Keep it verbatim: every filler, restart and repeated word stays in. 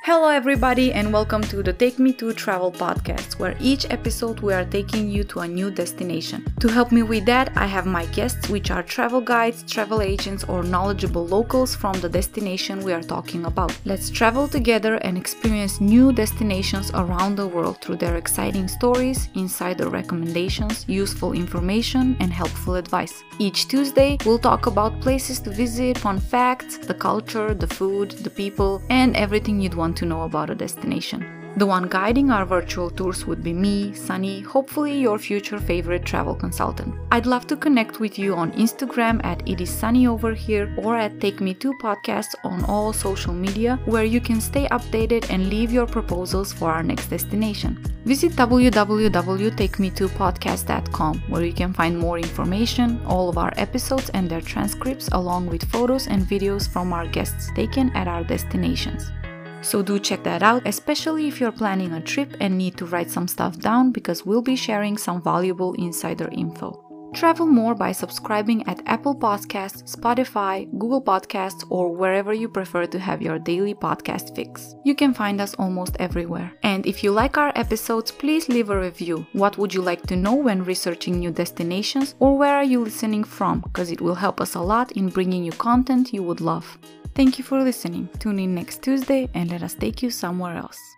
Hello everybody and welcome to the Take Me To Travel podcast, where each episode we are taking you to a new destination. To help me with that, I have my guests, which are travel guides, travel agents or knowledgeable locals from the destination we are talking about. Let's travel together and experience new destinations around the world through their exciting stories, insider recommendations, useful information and helpful advice. Each Tuesday, we'll talk about places to visit, fun facts, the culture, the food, the people, and everything you'd want to know about a destination. The one guiding our virtual tours would be me, Sunny, hopefully your future favorite travel consultant. I'd love to connect with you on Instagram at It Is Sunny Over Here or at Take Me To Podcast on all social media, where you can stay updated and leave your proposals for our next destination. Visit w w w dot take me to podcast dot com, where you can find more information, all of our episodes and their transcripts, along with photos and videos from our guests taken at our destinations. So do check that out, especially if you're planning a trip and need to write some stuff down, because we'll be sharing some valuable insider info. Travel more by subscribing at Apple Podcasts, Spotify, Google Podcasts, or wherever you prefer to have your daily podcast fix. You can find us almost everywhere. And if you like our episodes, please leave a review. What would you like to know when researching new destinations, or where are you listening from? Because it will help us a lot in bringing you content you would love. Thank you for listening. Tune in next Tuesday and let us take you somewhere else.